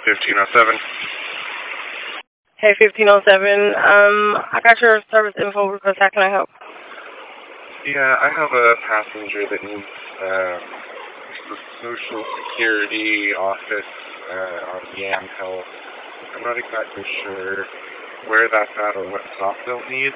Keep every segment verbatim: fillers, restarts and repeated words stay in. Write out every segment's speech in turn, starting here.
fifteen oh seven. Hey, fifteen oh seven. Um, I got your service info request. How can I help? Yeah, I have a passenger that needs uh, the Social Security office uh, on Yam Hill. I'm not exactly sure where that's at or what stop they'll need.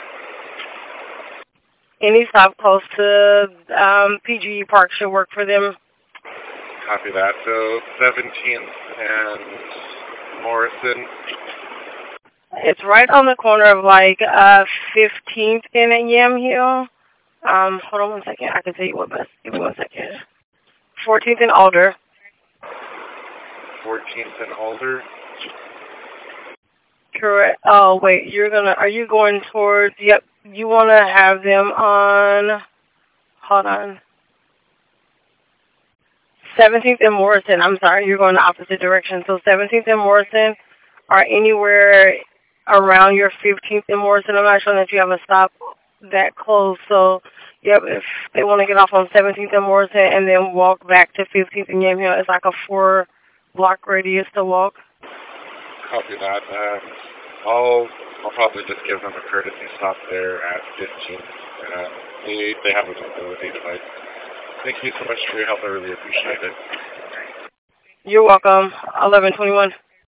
Any stop close to um, P G E Park should work for them. Copy that. So seventeenth and Morrison. It's right on the corner of like uh, fifteenth and Yam Hill. Um, hold on one second. I can tell you what bus. Give me one second. fourteenth and Alder. fourteenth and Alder. Correct. Oh wait, you're gonna. Are you going towards? Yep. You want to have them on. Hold on. seventeenth and Morrison. I'm sorry, you're going the opposite direction. So seventeenth and Morrison are anywhere around your fifteenth and Morrison. I'm not sure that you have a stop that close. So, yep, if they want to get off on seventeenth and Morrison and then walk back to fifteenth and Yam Hill, it's like a four block radius to walk. Copy that. Um, I'll I'll probably just give them a courtesy stop there at fifteenth. Uh, they they have a mobility device. Thank you so much for your help. I really appreciate it. You're welcome. eleven twenty-one.